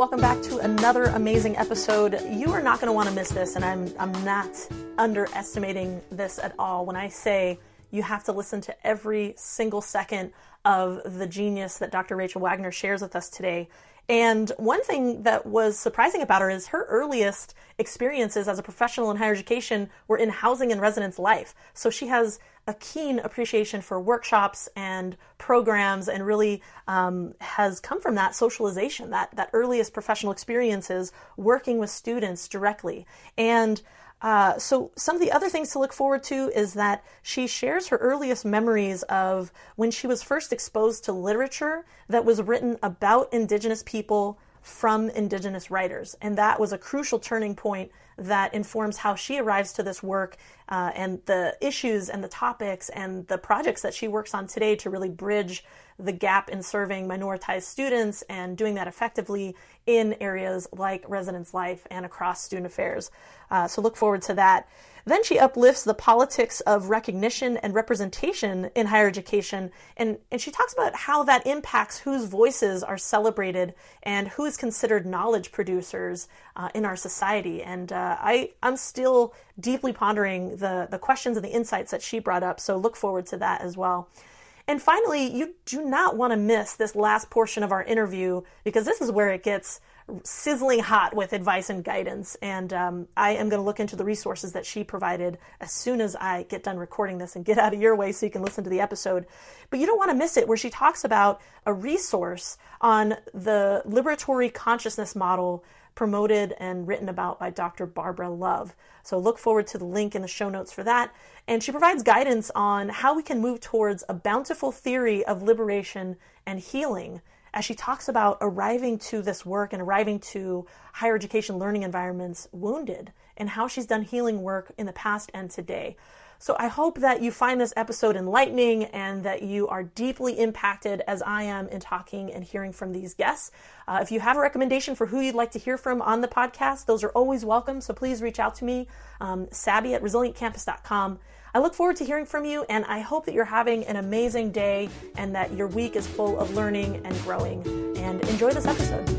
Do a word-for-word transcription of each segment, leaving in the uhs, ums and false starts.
welcome back to another amazing episode. You are not going to want to miss this, and I'm I'm not underestimating this at all when I say you have to listen to every single second of the genius that Doctor Rachel Wagner shares with us today. And one thing that was surprising about her is her earliest experiences as a professional in higher education were in housing and residence life. So she has a keen appreciation for workshops and programs, and really um, has come from that socialization, that, that earliest professional experiences working with students directly. And Uh, so some of the other things to look forward to is that she shares her earliest memories of when she was first exposed to literature that was written about Indigenous people from Indigenous writers. And that was a crucial turning point that informs how she arrives to this work uh, and the issues and the topics and the projects that she works on today to really bridge the gap in serving minoritized students and doing that effectively in areas like residence life and across student affairs. Uh, so look forward to that. Then she uplifts the politics of recognition and representation in higher education, and, and she talks about how that impacts whose voices are celebrated and who is considered knowledge producers uh, in our society. And uh, I, I'm still deeply pondering the, the questions and the insights that she brought up, so look forward to that as well. And finally, you do not want to miss this last portion of our interview, because this is where it gets sizzling hot with advice and guidance. And um, I am going to look into the resources that she provided as soon as I get done recording this and get out of your way so you can listen to the episode. But you don't want to miss it, where she talks about a resource on the liberatory consciousness model promoted and written about by Doctor Barbara Love. So look forward to the link in the show notes for that. And she provides guidance on how we can move towards a bountiful theory of liberation and healing, as she talks about arriving to this work and arriving to higher education learning environments wounded, and how she's done healing work in the past and today. So I hope that you find this episode enlightening and that you are deeply impacted as I am in talking and hearing from these guests. Uh, if you have a recommendation for who you'd like to hear from on the podcast, those are always welcome. So please reach out to me, um, Sabby at resilient campus dot com. I look forward to hearing from you, and I hope that you're having an amazing day and that your week is full of learning and growing. And enjoy this episode.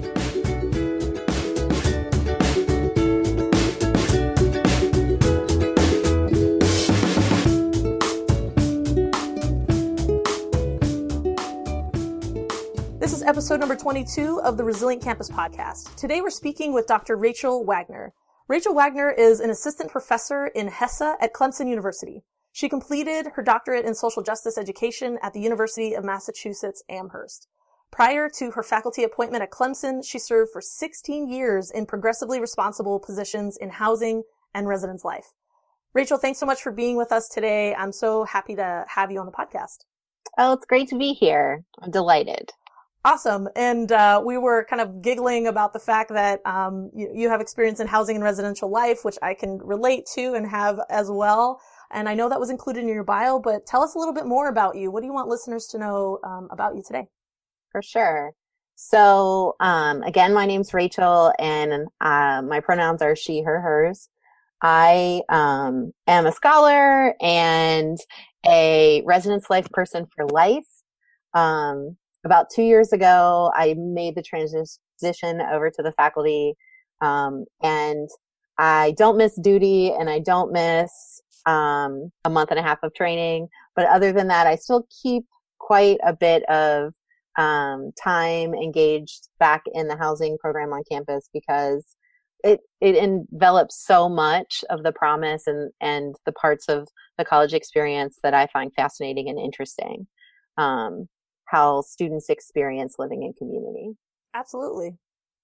This is episode number twenty-two of the Resilient Campus podcast. Today we're speaking with Doctor Rachel Wagner. Rachel Wagner is an assistant professor in HESA at Clemson University. She completed her doctorate in social justice education at the University of Massachusetts Amherst. Prior to her faculty appointment at Clemson, she served for sixteen years in progressively responsible positions in housing and residence life. Rachel, thanks so much for being with us today. I'm so happy to have you on the podcast. Oh, it's great to be here. I'm delighted. Awesome. And uh, we were kind of giggling about the fact that um, you, you have experience in housing and residential life, which I can relate to and have as well. And I know that was included in your bio, but tell us a little bit more about you. What do you want listeners to know um, about you today? For sure. So, um, again, my name's Rachel, and uh, my pronouns are she, her, hers. I um, am a scholar and a residence life person for life. Um, About two years ago, I made the transition over to the faculty, um, and I don't miss duty, and I don't miss um, a month and a half of training. But other than that, I still keep quite a bit of um, time engaged back in the housing program on campus, because it it envelops so much of the promise and, and the parts of the college experience that I find fascinating and interesting. Um, how students experience living in community. Absolutely.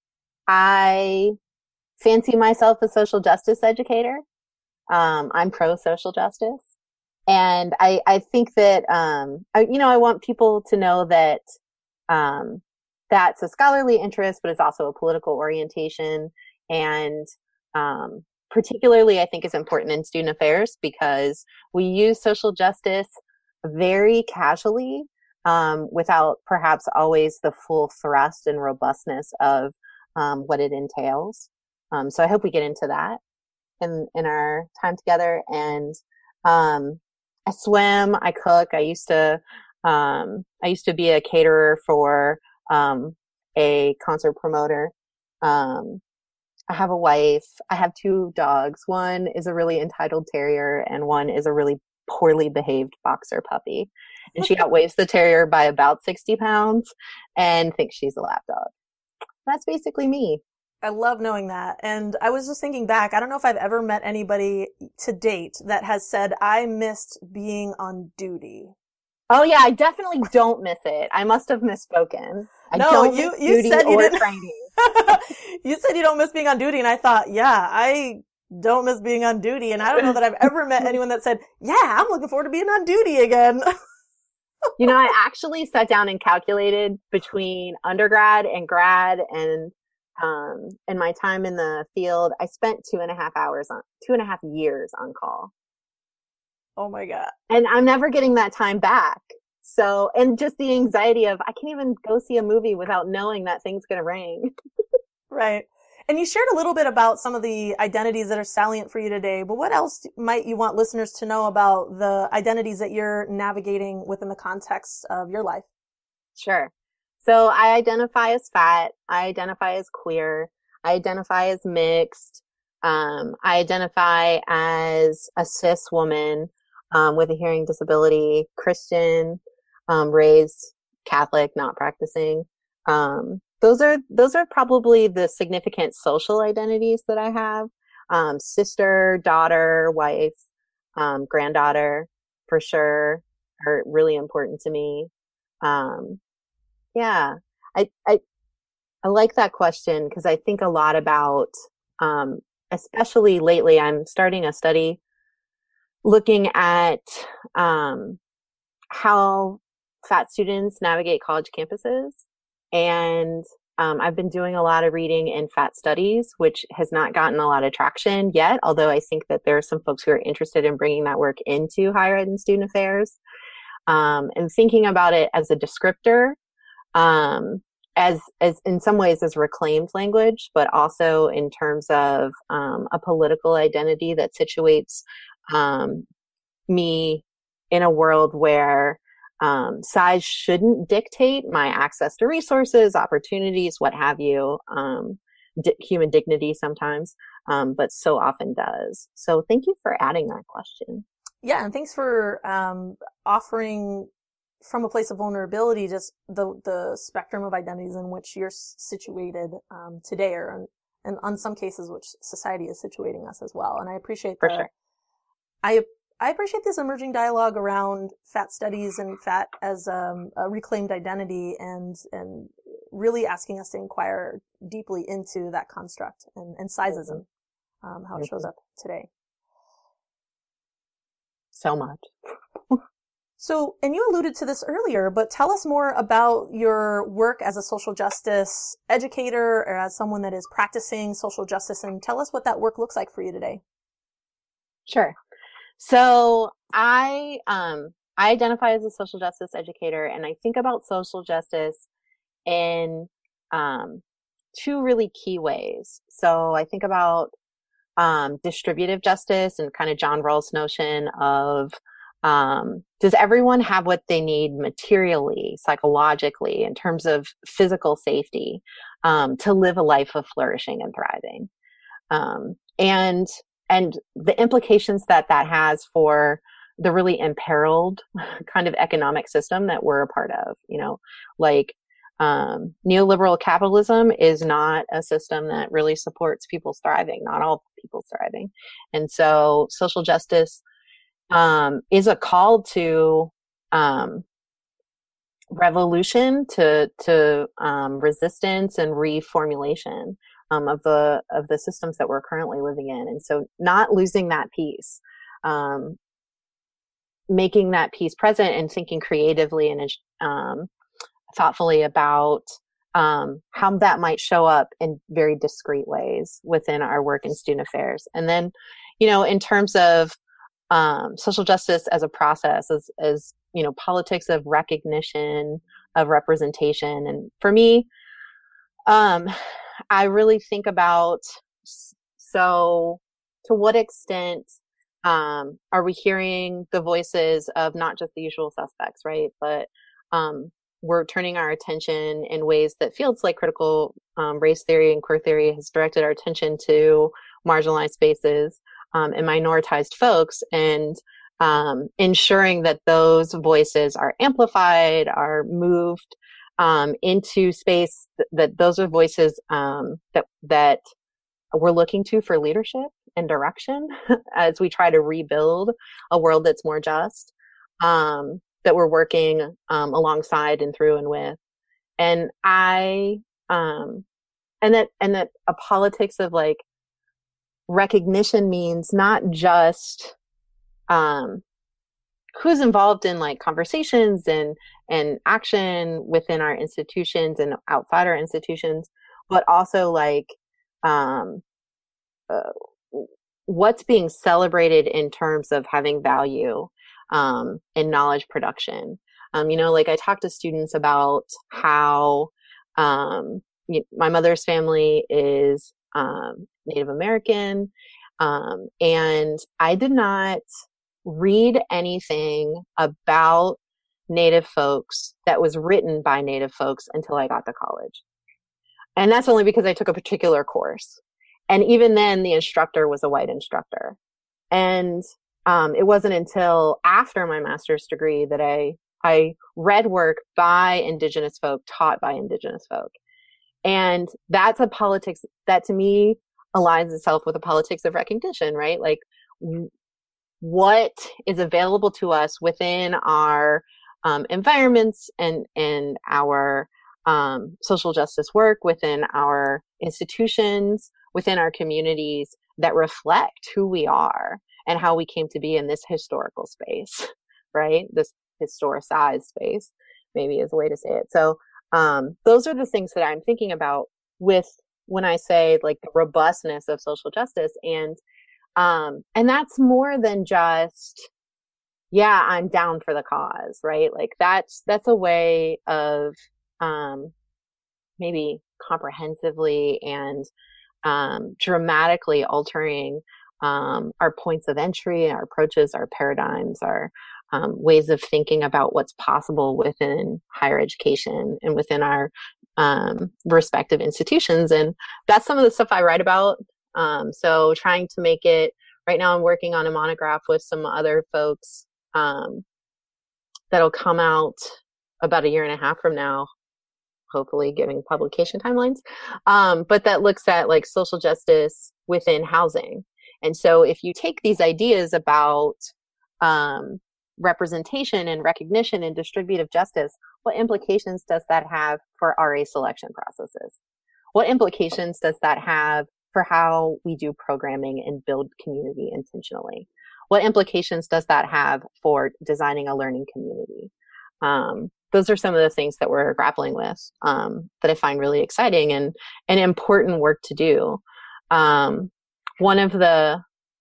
I fancy myself a social justice educator. Um, I'm pro social justice. And I, I think that, um, I, you know, I want people to know that, um, that's a scholarly interest, but it's also a political orientation. And, um, particularly I think is important in student affairs, because we use social justice very casually, Um, without perhaps always the full thrust and robustness of um, what it entails. Um, so I hope we get into that in in our time together. And um, I swim, I cook. I used to um, I used to be a caterer for um, a concert promoter Um, I have a wife. I have two dogs. One is a really entitled terrier and one is a really poorly behaved boxer puppy. And she outweighs the terrier by about sixty pounds and thinks she's a lap dog. That's basically me. I love knowing that. And I was just thinking back, I don't know if I've ever met anybody to date that has said, I missed being on duty. Oh yeah, I definitely don't miss it. I must have misspoken. I no, don't you, miss you duty said you or didn't. training. You said you don't miss being on duty, and I thought, yeah, I don't miss being on duty. And I don't know that I've ever met anyone that said, yeah, I'm looking forward to being on duty again. You know, I actually sat down and calculated between undergrad and grad and um in my time in the field, I spent two and a half hours on two and a half years on call. Oh my God. And I'm never getting that time back. So, and just the anxiety of I can't even go see a movie without knowing that thing's going to ring. Right. And you shared a little bit about some of the identities that are salient for you today, but what else might you want listeners to know about the identities that you're navigating within the context of your life? Sure. So I identify as fat. I identify as queer. I identify as mixed. Um, I identify as a cis woman um, with a hearing disability, Christian, um, raised Catholic, not practicing. Um, those are those are probably the significant social identities that I have. Um, sister, daughter, wife, um, granddaughter, for sure, are really important to me. Um, yeah, I I I like that question because I think a lot about, um, especially lately. I'm starting a study looking at um, how fat students navigate college campuses. And um, I've been doing a lot of reading in fat studies, which has not gotten a lot of traction yet, although I think that there are some folks who are interested in bringing that work into higher ed and student affairs, um, and thinking about it as a descriptor, um, as, as in some ways as reclaimed language, but also in terms of um, a political identity that situates um, me in a world where Um, size shouldn't dictate my access to resources, opportunities, what have you, um, di- human dignity sometimes, um, but so often does. So thank you for adding that question. Yeah, and thanks for um, offering from a place of vulnerability just the the spectrum of identities in which you're situated um, today, or and on some cases which society is situating us as well. And I appreciate For the, sure. I I appreciate this emerging dialogue around fat studies and fat as um, a reclaimed identity, and and really asking us to inquire deeply into that construct and, and sizes and um, how it shows up today. So much. So, and you alluded to this earlier, but tell us more about your work as a social justice educator or as someone that is practicing social justice, and tell us what that work looks like for you today. Sure. So I, um, I identify as a social justice educator, and I think about social justice in, um, two really key ways. So I think about, um, distributive justice and kind of John Rawls' notion of, um, does everyone have what they need materially, psychologically, in terms of physical safety, um, to live a life of flourishing and thriving? Um, and And the implications that that has for the really imperiled kind of economic system that we're a part of, you know, like, um, neoliberal capitalism is not a system that really supports people's thriving, not all people's thriving. And so social justice, um, is a call to, um, revolution, to, to, um, resistance and reformulation. Um, of the of the systems that we're currently living in, and so not losing that piece, um, making that piece present, and thinking creatively and um, thoughtfully about um, how that might show up in very discrete ways within our work in student affairs. And then, you know, in terms of um, social justice as a process, as as you know, politics of recognition, of representation, and for me, um. I really think about, so to what extent um, are we hearing the voices of not just the usual suspects, right? But um, we're turning our attention in ways that fields like critical um, race theory and queer theory has directed our attention to marginalized spaces um, and minoritized folks, and um, ensuring that those voices are amplified, are moved um, into space, th- that those are voices um, that that we're looking to for leadership and direction as we try to rebuild a world that's more just, um, that we're working um, alongside and through and with. And I, um, and that, and that a politics of like recognition means not just um, who's involved in like conversations and, and action within our institutions and outside our institutions, but also like, um, uh, what's being celebrated in terms of having value um, in knowledge production. Um, you know, like I talk to students about how um, you know, my mother's family is um, Native American, um, and I did not read anything about Native folks that was written by Native folks until I got to college. And that's only because I took a particular course. And even then, the instructor was a white instructor. And um, it wasn't until after my master's degree that I I read work by Indigenous folk, taught by Indigenous folk. And that's a politics that to me aligns itself with a politics of recognition, right? Like w- what is available to us within our um, environments and, and our um, social justice work, within our institutions, within our communities that reflect who we are and how we came to be in this historical space, right? This historicized space, maybe is a way to say it. So um, those are the things that I'm thinking about with when I say like the robustness of social justice. And um, and that's more than just, yeah, I'm down for the cause, right? Like that's that's a way of um, maybe comprehensively and um, dramatically altering um, our points of entry, our approaches, our paradigms, our um, ways of thinking about what's possible within higher education and within our um, respective institutions. And that's some of the stuff I write about. Um, so trying to make it, right now I'm working on a monograph with some other folks um, that'll come out about a year and a half from now, hopefully giving publication timelines, um, but that looks at like social justice within housing. And so if you take these ideas about um, representation and recognition and distributive justice, what implications does that have for R A selection processes? What implications does that have for how we do programming and build community intentionally? What implications does that have for designing a learning community? Um, those are some of the things that we're grappling with um, that I find really exciting and, and important work to do. Um, one of the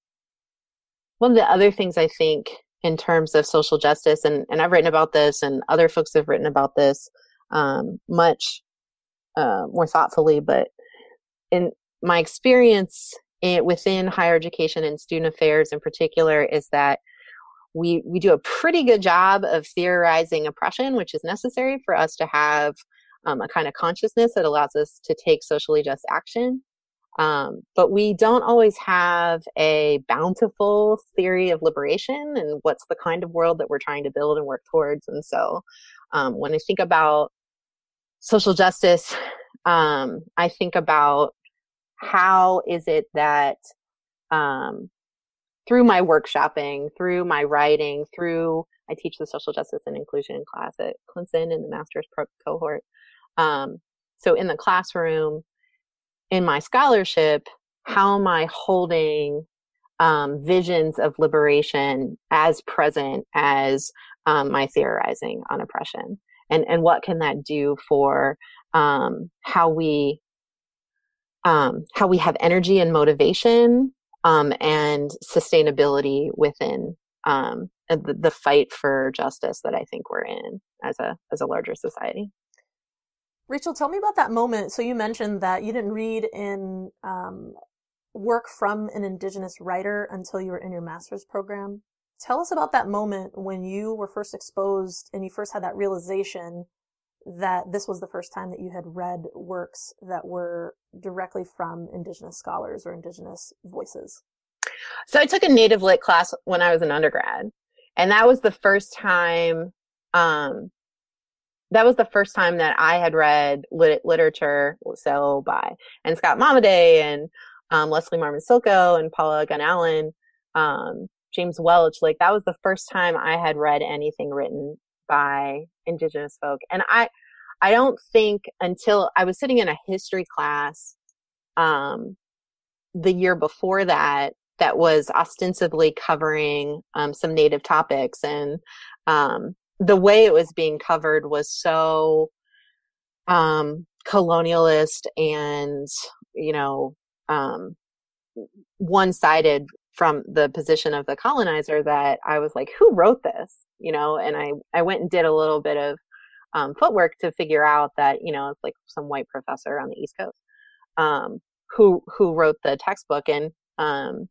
one of the other things I think in terms of social justice, and, and I've written about this, and other folks have written about this um, much uh, more thoughtfully, but in my experience in, within higher education and student affairs in particular is that we we do a pretty good job of theorizing oppression, which is necessary for us to have um, a kind of consciousness that allows us to take socially just action. Um, but we don't always have a bountiful theory of liberation and what's the kind of world that we're trying to build and work towards. And so um, when I think about social justice, um, I think about how is it that um, through my workshopping, through my writing, through, I teach the social justice and inclusion class at Clemson in the master's pro- cohort. Um, so in the classroom, in my scholarship, how am I holding um, visions of liberation as present as um, my theorizing on oppression? And, and what can that do for um, how we um, how we have energy and motivation um, and sustainability within um, the, the fight for justice that I think we're in as a as a larger society. Rachel, tell me about that moment. So you mentioned that you didn't read in um, work from an Indigenous writer until you were in your master's program. Tell us about that moment when you were first exposed and you first had that realization that this was the first time that you had read works that were directly from Indigenous scholars or Indigenous voices? So I took a Native Lit class when I was an undergrad, and that was the first time, um, that was the first time that I had read lit- literature, so by, and Scott Momaday and, um, Leslie Marmon Silko and Paula Gunn Allen, um, James Welch. Like, that was the first time I had read anything written by Indigenous folk. And I, I don't think until I was sitting in a history class, um, the year before that, that was ostensibly covering, um, some Native topics. And, um, the way it was being covered was so, um, colonialist and, you know, um, one-sided from the position of the colonizer that I was like, who wrote this? You know, and I, I went and did a little bit of, um, footwork to figure out that, you know, it's like some white professor on the East Coast, um, who, who wrote the textbook. And, um,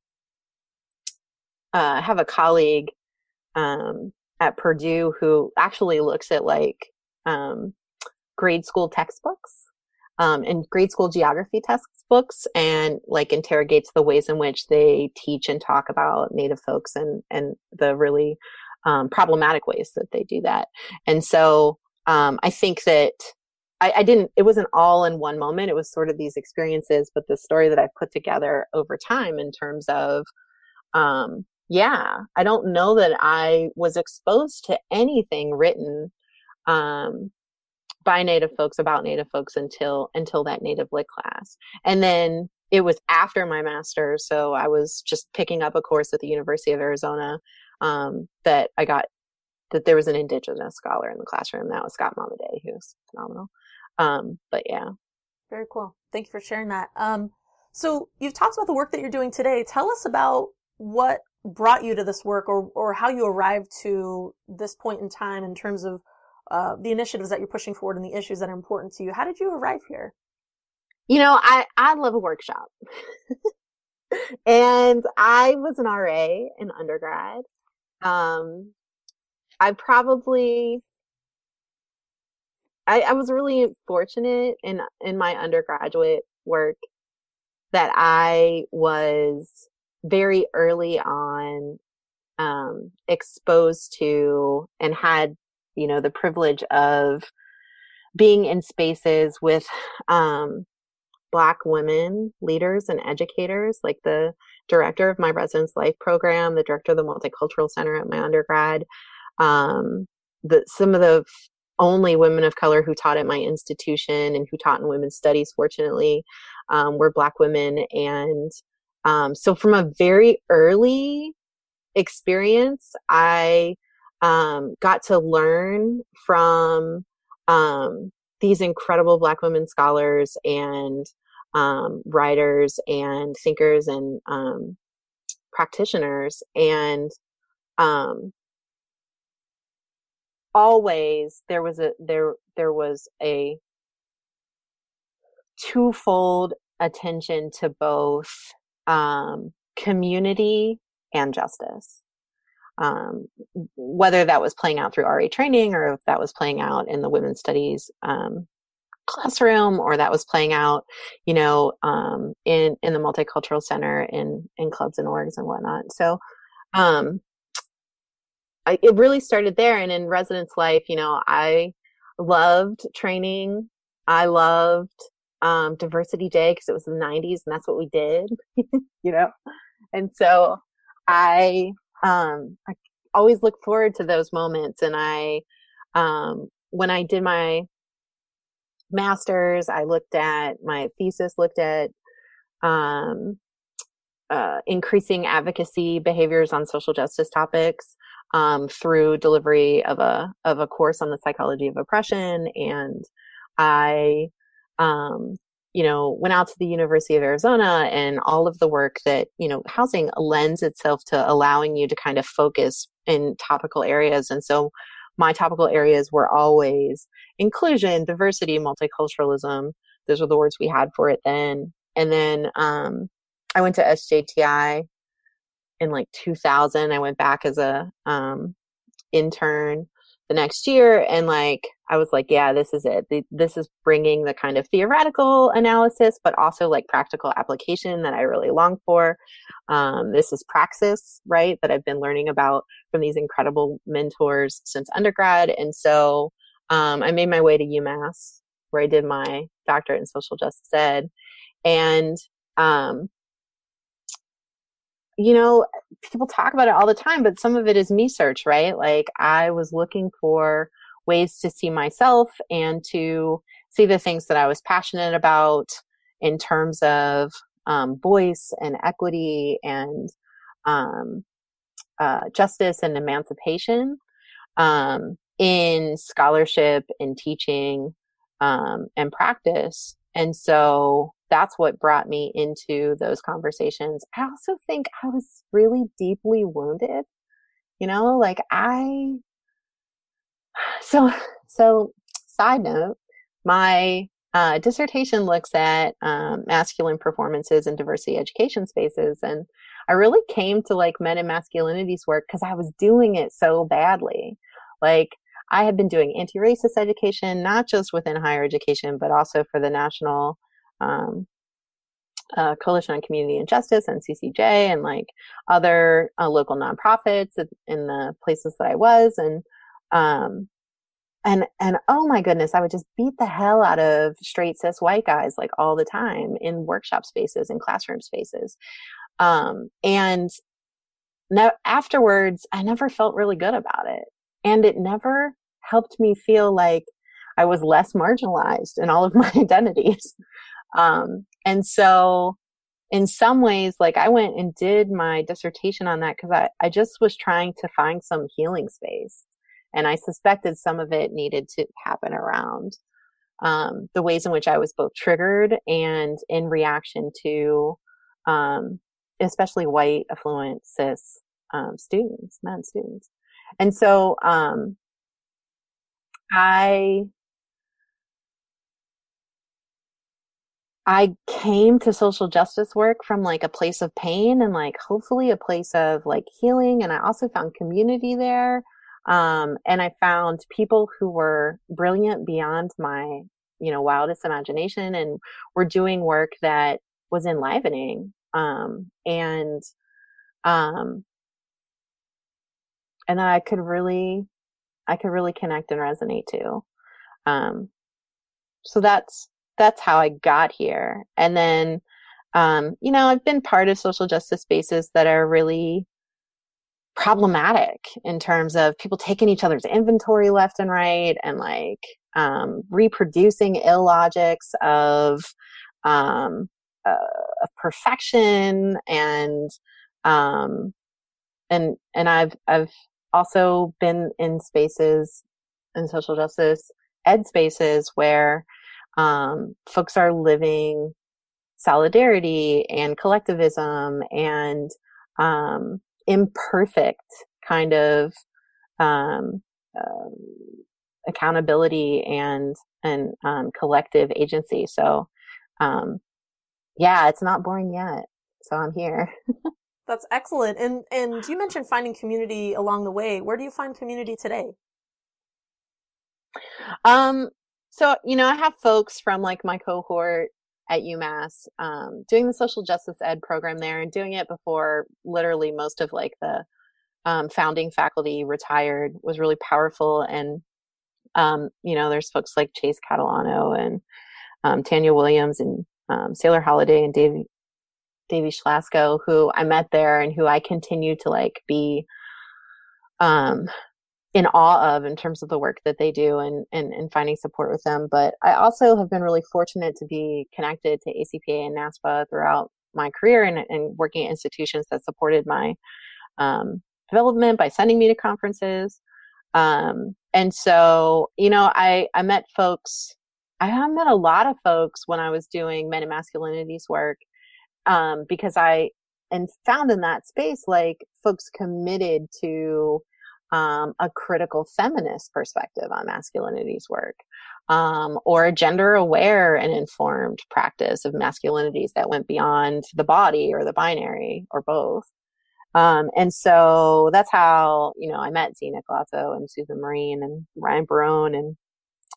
uh, I have a colleague, um, at Purdue who actually looks at like, um, grade school textbooks, um, and grade school geography textbooks, and like interrogates the ways in which they teach and talk about Native folks and, and the really, um, problematic ways that they do that. And so, um, I think that I, I didn't, it wasn't all in one moment. It was sort of these experiences, but the story that I've put together over time in terms of, um, yeah, I don't know that I was exposed to anything written, um, by Native folks about Native folks until, until that Native Lit class. And then it was after my master's. So I was just picking up a course at the University of Arizona, um, that I got, that there was an Indigenous scholar in the classroom. That was Scott Momaday, who's phenomenal. Um, but yeah. Very cool. Thank you for sharing that. Um, so you've talked about the work that you're doing today. Tell us about what brought you to this work, or, or how you arrived to this point in time in terms of uh, the initiatives that you're pushing forward and the issues that are important to you. How did you arrive here? You know, I, I love a workshop. And I was an R A in undergrad. Um, I probably, I, I was really fortunate in, in my undergraduate work that I was very early on, um, exposed to and had, you know, the privilege of being in spaces with, um, Black women leaders and educators, like the director of my residence life program, the director of the Multicultural Center at my undergrad, um, the, some of the only women of color who taught at my institution and who taught in women's studies, fortunately, um, were Black women. And um, so from a very early experience, I um, got to learn from um, these incredible Black women scholars and um, writers and thinkers and um, practitioners. And um, always there was a there there was a twofold attention to both um, community and justice. Um, whether that was playing out through R A training, or if that was playing out in the women's studies um, classroom, or that was playing out, you know, um, in in the Multicultural Center, in in clubs and orgs and whatnot. So um, I, it really started there. And in residence life, you know, I loved training. I loved um, Diversity Day because it was the nineties and that's what we did, you know. And so I um, I always look forward to those moments. And I, um, when I did my master's, I looked at my thesis, looked at um, uh, increasing advocacy behaviors on social justice topics um, through delivery of a of a course on the psychology of oppression. And I, um, you know, went out to the University of Arizona, and all of the work that, you know, housing lends itself to allowing you to kind of focus in topical areas. And so my topical areas were always inclusion, diversity, multiculturalism. Those were the words we had for it then. And then um, I went to S J T I in like two thousand. I went back as a um, intern the next year, and like I was like, yeah, this is it. This is bringing the kind of theoretical analysis, but also like practical application that I really long for. Um, this is praxis, right, that I've been learning about from these incredible mentors since undergrad. And so um, I made my way to UMass, where I did my doctorate in social justice ed. And, um, you know, people talk about it all the time, but some of it is me search, right? Like I was looking for ways to see myself and to see the things that I was passionate about in terms of um, voice and equity and um, uh, justice and emancipation um, in scholarship and teaching um, and practice. And so that's what brought me into those conversations. I also think I was really deeply wounded, you know, like I, so, so side note, my uh, dissertation looks at um, masculine performances in diversity education spaces. And I really came to like men and masculinities work because I was doing it so badly. Like I had been doing anti-racist education, not just within higher education, but also for the National um, uh, Coalition on Community and Justice and C C J and like other uh, local nonprofits in the places that I was. And um, And, and oh my goodness, I would just beat the hell out of straight cis white guys like all the time in workshop spaces and classroom spaces. Um, and now afterwards, I never felt really good about it. And it never helped me feel like I was less marginalized in all of my identities. Um, and so in some ways, like I went and did my dissertation on that because I, I just was trying to find some healing space. And I suspected some of it needed to happen around um, the ways in which I was both triggered and in reaction to, um, especially white, affluent, cis um, students, men students. And so um, I I came to social justice work from like a place of pain and like hopefully a place of like healing. And I also found community there. Um, and I found people who were brilliant beyond my, you know, wildest imagination and were doing work that was enlivening. Um, and, um, and that I could really, I could really connect and resonate to. Um, so that's, that's how I got here. And then, um, you know, I've been part of social justice spaces that are really problematic in terms of people taking each other's inventory left and right and like um, reproducing illogics of um, uh, of perfection and um, and and I've I've also been in spaces in social justice ed spaces where um, folks are living solidarity and collectivism and um, imperfect kind of um, um, accountability and and um, collective agency. So, um, yeah, it's not boring yet. So I'm here. That's excellent. And and you mentioned finding community along the way. Where do you find community today? Um, so you know, I have folks from like my cohort at UMass um, doing the social justice ed program there and doing it before literally most of like the um, founding faculty retired was really powerful. And, um, you know, there's folks like Chase Catalano and um, Tanya Williams and um, Sailor Holiday and Davey, Davey Schlasco, who I met there and who I continue to like be um, in awe of in terms of the work that they do and, and, and finding support with them. But I also have been really fortunate to be connected to A C P A and NASPA throughout my career and, and working at institutions that supported my um, development by sending me to conferences. Um, and so, you know, I, I met folks, I met a lot of folks when I was doing men and masculinities work um, because I and found in that space like folks committed to Um, a critical feminist perspective on masculinities work, um, or a gender aware and informed practice of masculinities that went beyond the body or the binary or both. Um, and so that's how, you know, I met Zena Glatzo and Susan Marine and Ryan Barone and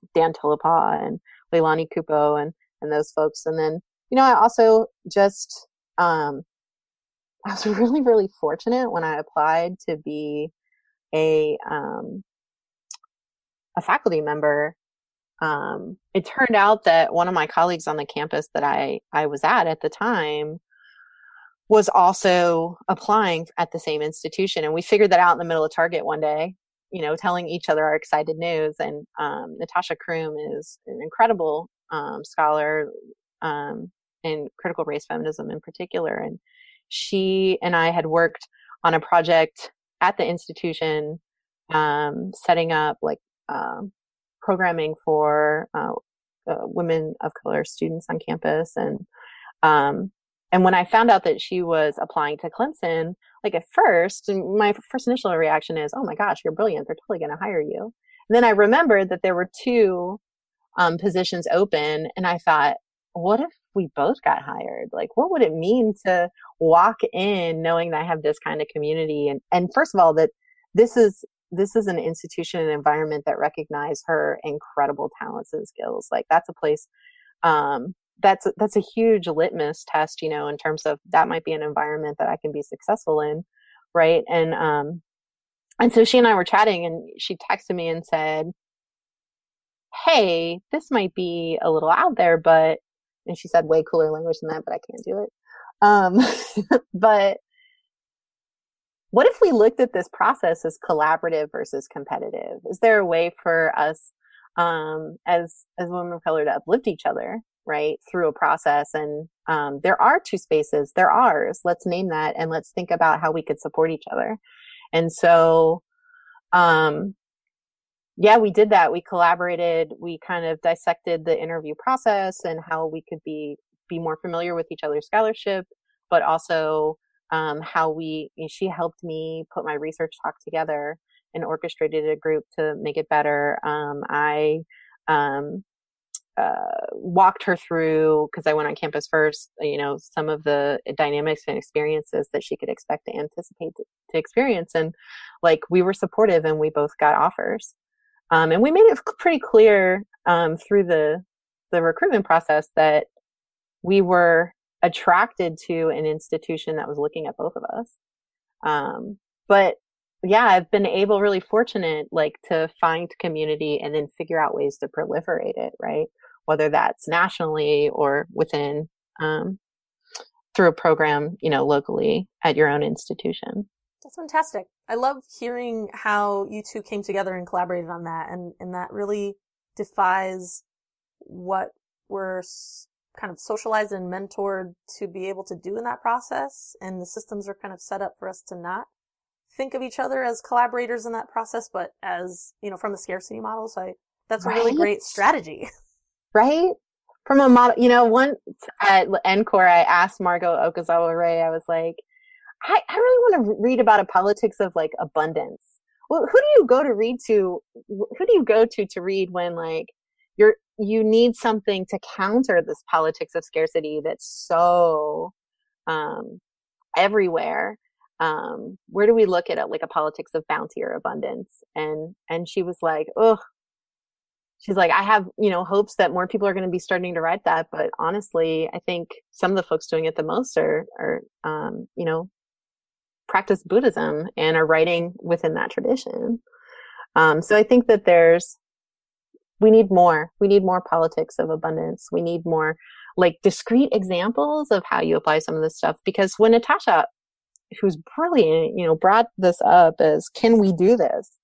Dan Tulapaw and Leilani Kupo and, and those folks. And then, you know, I also just, um, I was really, really fortunate when I applied to be a, um, a faculty member. Um, it turned out that one of my colleagues on the campus that I, I was at at the time was also applying at the same institution. And we figured that out in the middle of Target one day, you know, telling each other our excited news. And um, Natasha Kroom is an incredible um, scholar um, in critical race feminism in particular. And she and I had worked on a project at the institution, um, setting up like um, programming for uh, uh, women of color students on campus. And um, And when I found out that she was applying to Clemson, like at first, my first initial reaction is, oh my gosh, you're brilliant. They're totally going to hire you. And then I remembered that there were two um, positions open. And I thought, what if we both got hired? Like, what would it mean to walk in knowing that I have this kind of community? And, and first of all, that this is, this is an institution and environment that recognize her incredible talents and skills. Like that's a place, um, that's that's a huge litmus test, you know, in terms of that might be an environment that I can be successful in, right? And um, and so she and I were chatting, and she texted me and said, "Hey, this might be a little out there, but," and she said way cooler language than that, but I can't do it. Um, but what if we looked at this process as collaborative versus competitive? Is there a way for us um, as as women of color to uplift each other? Right, through a process. And um, there are two spaces. They're ours. Let's name that, and let's think about how we could support each other. And so, um, yeah, we did that. We collaborated. We kind of dissected the interview process and how we could be be more familiar with each other's scholarship, but also um, how we. She helped me put my research talk together and orchestrated a group to make it better. Um, I. Um, Uh, walked her through, because I went on campus first, you know, some of the dynamics and experiences that she could expect to anticipate to, to experience. And like, we were supportive and we both got offers. Um, and we made it pretty clear um, through the, the recruitment process that we were attracted to an institution that was looking at both of us. Um, but yeah, I've been able, really fortunate, like to find community and then figure out ways to proliferate it, right? Whether that's nationally or within, um, through a program, you know, locally at your own institution. That's fantastic. I love hearing how you two came together and collaborated on that. And, and that really defies what we're kind of socialized and mentored to be able to do in that process. And the systems are kind of set up for us to not think of each other as collaborators in that process, but as, you know, from the scarcity model. So I, that's right? a really great strategy. Right? From a model, you know, one at NCORE, I asked Margot Okazawa Ray, I was like, I, I really want to read about a politics of like abundance. Well, who do you go to read to? Who do you go to to read when like you're, you need something to counter this politics of scarcity that's so, um, everywhere? Um, where do we look at it like a politics of bounty or abundance? And, and she was like, oh, she's like, I have, you know, hopes that more people are going to be starting to write that. But honestly, I think some of the folks doing it the most are, are, um, you know, practice Buddhism and are writing within that tradition. Um, so I think that there's, we need more, we need more politics of abundance. We need more like discrete examples of how you apply some of this stuff. Because when Natasha, who's brilliant, you know, brought this up as, can we do this?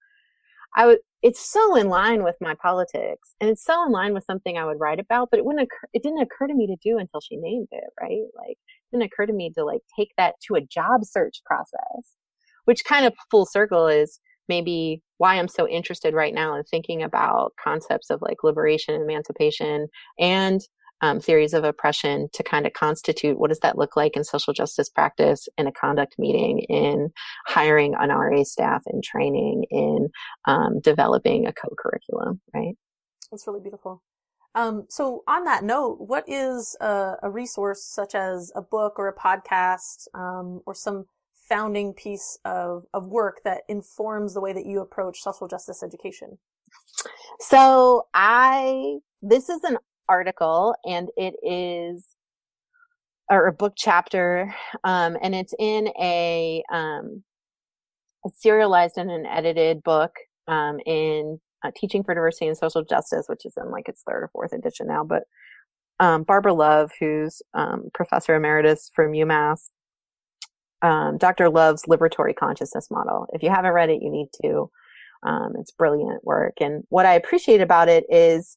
I would, it's so in line with my politics, and it's so in line with something I would write about, but it wouldn't occur, it didn't occur to me to do until she named it, right? Like, it didn't occur to me to like take that to a job search process, which kind of full circle is maybe why I'm so interested right now in thinking about concepts of like liberation, emancipation, and Um, theories of oppression to kind of constitute what does that look like in social justice practice, in a conduct meeting, in hiring an R A staff, in training, in um, developing a co-curriculum, right? That's really beautiful. Um, so on that note, what is a, a resource such as a book or a podcast um, or some founding piece of, of work that informs the way that you approach social justice education? So I, this is an article and it is, or a book chapter, um, and it's in a, um, a serialized and an edited book, um, in uh, Teaching for Diversity and Social Justice, which is in like its third or fourth edition now. But um, Barbara Love, who's um, professor emeritus from UMass, um, Doctor Love's Liberatory Consciousness Model. If you haven't read it, you need to. Um, it's brilliant work. And what I appreciate about it is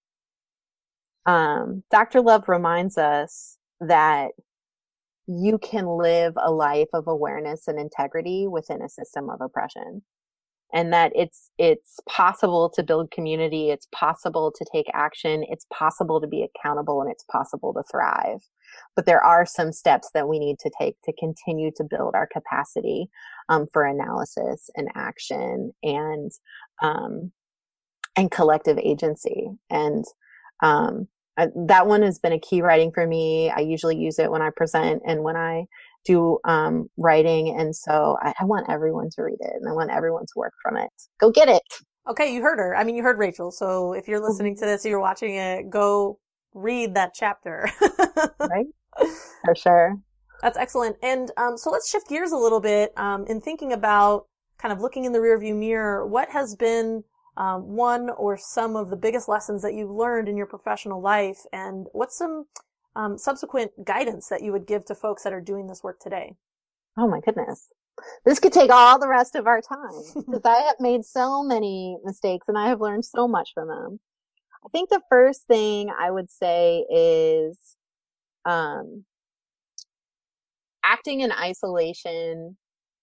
um, Doctor Love reminds us that you can live a life of awareness and integrity within a system of oppression. And that it's, it's possible to build community. It's possible to take action. It's possible to be accountable, and it's possible to thrive. But there are some steps that we need to take to continue to build our capacity, um, for analysis and action and, um, and collective agency. And, um, I, that one has been a key writing for me. I usually use it when I present and when I do um, writing. And so I, I want everyone to read it, and I want everyone to work from it. Go get it. Okay, you heard her. I mean, you heard Rachel. So if you're listening to this or you're watching it, go read that chapter. Right? For sure. That's excellent. And um, so let's shift gears a little bit um, in thinking about kind of looking in the rearview mirror. What has been um, one or some of the biggest lessons that you've learned in your professional life? And what's some um, subsequent guidance that you would give to folks that are doing this work today? Oh my goodness. This could take all the rest of our time, because I have made so many mistakes and I have learned so much from them. I think the first thing I would say is um, acting in isolation.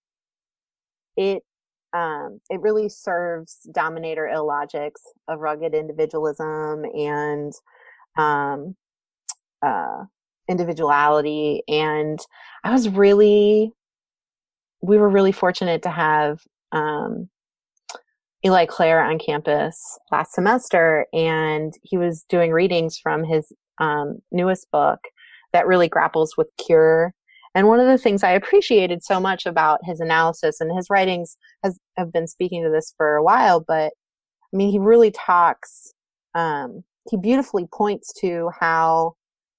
It um, it really serves dominator illogics of rugged individualism and um, uh, individuality. And I was really, we were really fortunate to have um, Eli Clare on campus last semester, and he was doing readings from his um, newest book that really grapples with cure. And one of the things I appreciated so much about his analysis, and his writings has have been speaking to this for a while, but I mean, he really talks, um, he beautifully points to how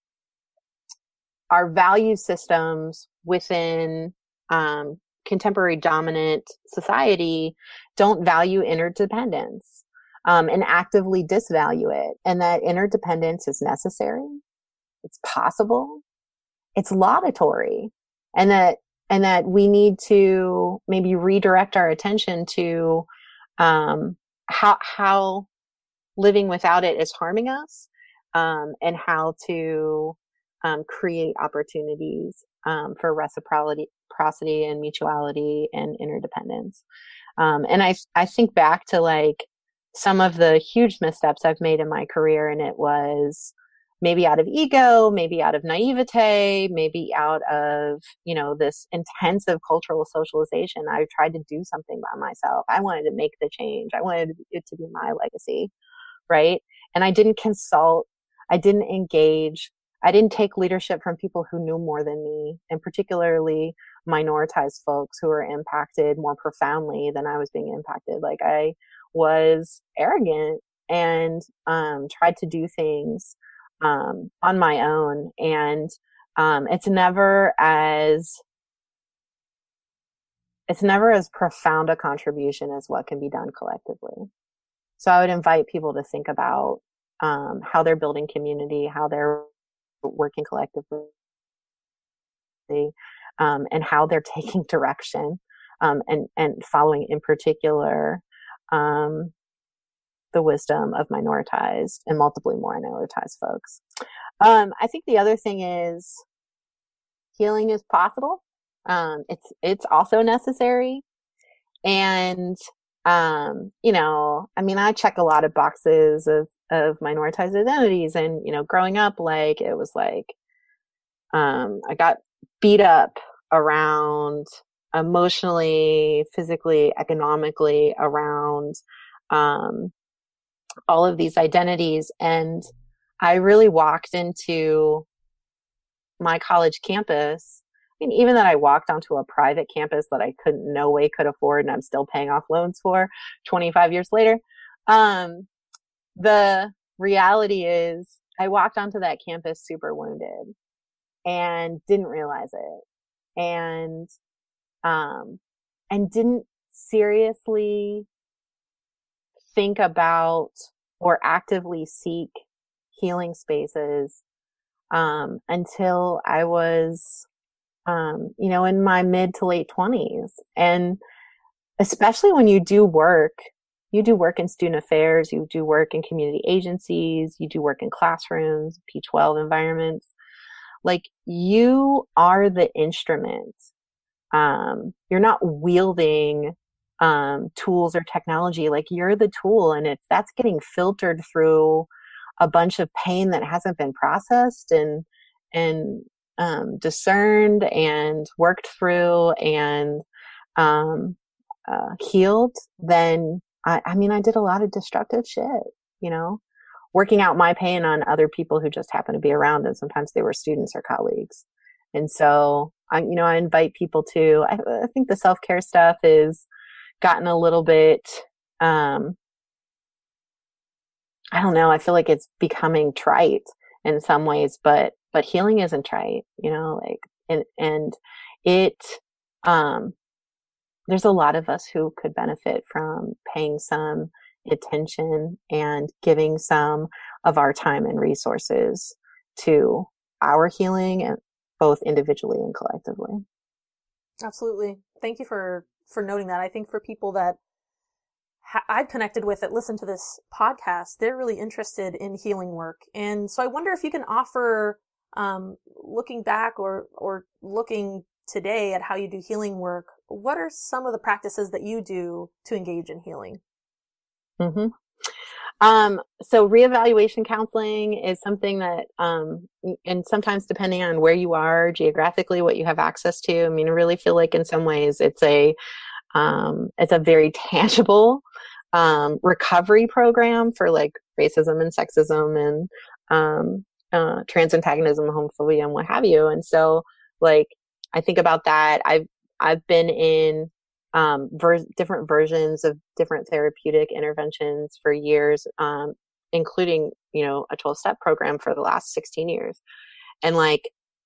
our value systems within um, contemporary dominant society don't value interdependence um, and actively disvalue it. And that interdependence is necessary. It's possible. It's laudatory, and that, and that we need to maybe redirect our attention to, um, how, how living without it is harming us, um, and how to, um, create opportunities, um, for reciprocity, reciprocity and mutuality and interdependence. Um, and I, I think back to like some of the huge missteps I've made in my career, and it was, maybe out of ego, maybe out of naivete, maybe out of, you know, this intensive cultural socialization. I tried to do something by myself. I wanted to make the change. I wanted it to be my legacy, right? And I didn't consult. I didn't engage. I didn't take leadership from people who knew more than me, and particularly minoritized folks who were impacted more profoundly than I was being impacted. Like, I was arrogant and um, tried to do things um, on my own. And, um, it's never as, it's never as profound a contribution as what can be done collectively. So I would invite people to think about, um, how they're building community, how they're working collectively, um, and how they're taking direction, um, and, and following in particular, um, the wisdom of minoritized and multiply minoritized folks. Um, I think the other thing is healing is possible. Um, it's, it's also necessary. And, um, you know, I mean, I check a lot of boxes of, of minoritized identities, and, you know, growing up, like, it was like, um, I got beat up around emotionally, physically, economically around, um, all of these identities. And I really walked into my college campus. I mean, even that I walked onto a private campus that I couldn't, no way could afford, and I'm still paying off loans for twenty-five years later. Um, the reality is I walked onto that campus super wounded and didn't realize it. And, um, and didn't seriously think about or actively seek healing spaces, um, until I was, um, you know, in my mid to late twenties. And especially when you do work, you do work in student affairs, you do work in community agencies, you do work in classrooms, P twelve environments, like you are the instrument. Um, you're not wielding um, tools or technology. Like you're the tool, and it's that's getting filtered through a bunch of pain that hasn't been processed and and um, discerned and worked through and um, uh, healed. Then I, I mean, I did a lot of destructive shit, you know, working out my pain on other people who just happen to be around, and sometimes they were students or colleagues. And so I, you know, I invite people to, I, I think the self-care stuff is gotten a little bit, um, I don't know. I feel like it's becoming trite in some ways, but, but healing isn't trite, you know, like, and, and it, um, there's a lot of us who could benefit from paying some attention and giving some of our time and resources to our healing, and both individually and collectively. Absolutely. Thank you for, for noting that. I think for people that ha- I've connected with that listen to this podcast, they're really interested in healing work. And so I wonder if you can offer, um, looking back or, or looking today at how you do healing work, what are some of the practices that you do to engage in healing? Mm-hmm. Um, so reevaluation counseling is something that, um, and sometimes depending on where you are geographically, what you have access to, I mean, I really feel like in some ways it's a, um, it's a very tangible, um, recovery program for like racism and sexism and, um, uh, trans antagonism, homophobia and what have you. And so like, I think about that. I've, I've been in, um, ver- different versions of different therapeutic interventions for years, um, including, you know, a twelve step program for the last sixteen years. And like,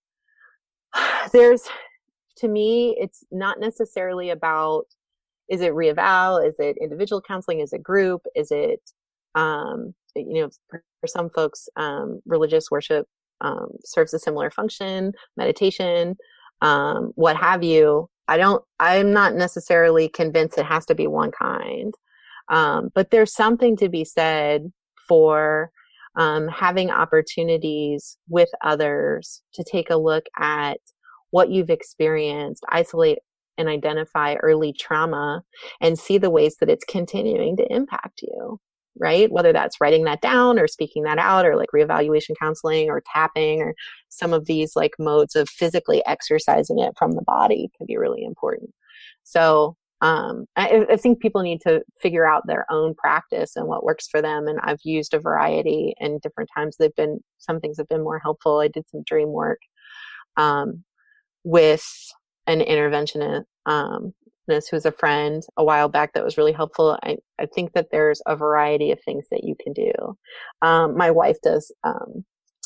there's, to me, it's not necessarily about, is it reeval? Is it individual counseling? Is it group? Is it, um, you know, for, for some folks, um, religious worship, um, serves a similar function, meditation, um, what have you. I don't, I'm not necessarily convinced it has to be one kind. Um, but there's something to be said for, um, having opportunities with others to take a look at what you've experienced, isolate and identify early trauma and see the ways that it's continuing to impact you, right? Whether that's writing that down or speaking that out or like reevaluation counseling or tapping or some of these like modes of physically exercising it from the body can be really important. So um, I, I think people need to figure out their own practice and what works for them. And I've used a variety, and different times they've been, some things have been more helpful. I did some dream work um, with an interventionist um, who's a friend a while back that was really helpful. I, I think that there's a variety of things that you can do. Um, my wife does um,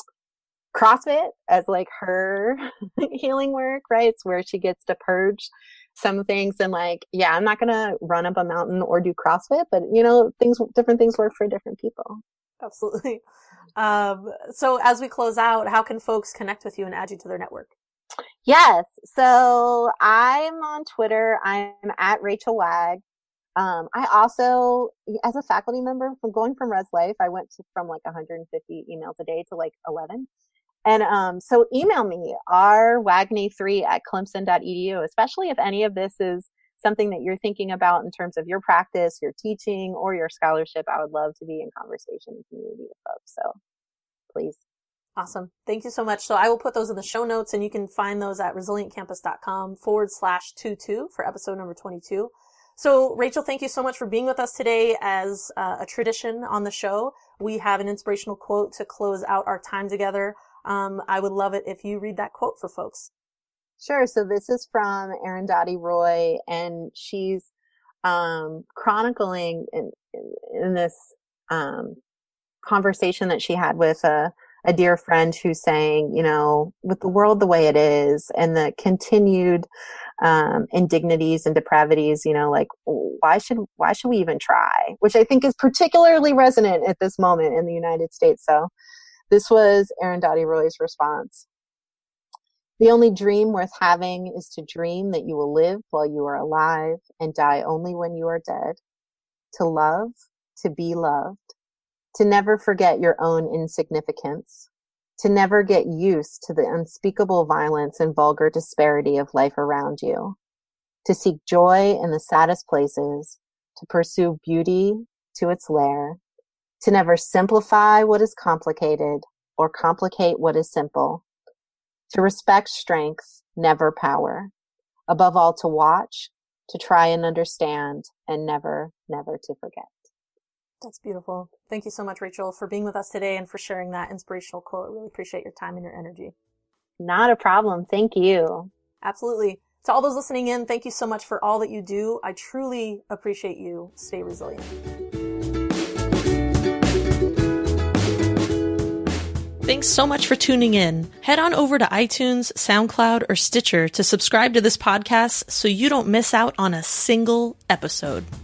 CrossFit as like her healing work, right? It's where she gets to purge some things. And like, yeah, I'm not going to run up a mountain or do CrossFit, but you know, things, different things work for different people. Absolutely. Um, so as we close out, how can folks connect with you and add you to their network? Yes. So I'm on Twitter. I'm at Rachel Wag. Um, I also, as a faculty member from going from Res Life, I went to, from like one hundred fifty emails a day to like eleven. And um, so email me, r wagney three at clemson dot e d u, especially if any of this is something that you're thinking about in terms of your practice, your teaching, or your scholarship. I would love to be in conversation and community with folks. So please. Awesome. Thank you so much. So I will put those in the show notes, and you can find those at resilientcampus.com forward slash two two for episode number twenty-two. So Rachel, thank you so much for being with us today. As uh, a tradition on the show, we have an inspirational quote to close out our time together. Um, I would love it if you read that quote for folks. Sure. So this is from Arundhati Roy, and she's um, chronicling in, in, in this um, conversation that she had with a, a dear friend who's saying, you know, with the world the way it is and the continued um, indignities and depravities, you know, like why should, why should we even try? Which I think is particularly resonant at this moment in the United States. So this was Arundhati Roy's response. The only dream worth having is to dream that you will live while you are alive and die only when you are dead. To love, to be loved, to never forget your own insignificance, to never get used to the unspeakable violence and vulgar disparity of life around you, to seek joy in the saddest places, to pursue beauty to its lair, to never simplify what is complicated or complicate what is simple, to respect strength, never power, above all to watch, to try and understand, and never, never to forget. That's beautiful. Thank you so much, Rachel, for being with us today and for sharing that inspirational quote. Really appreciate your time and your energy. Not a problem. Thank you. Absolutely. To all those listening in, thank you so much for all that you do. I truly appreciate you. Stay resilient. Thanks so much for tuning in. Head on over to iTunes, SoundCloud, or Stitcher to subscribe to this podcast so you don't miss out on a single episode.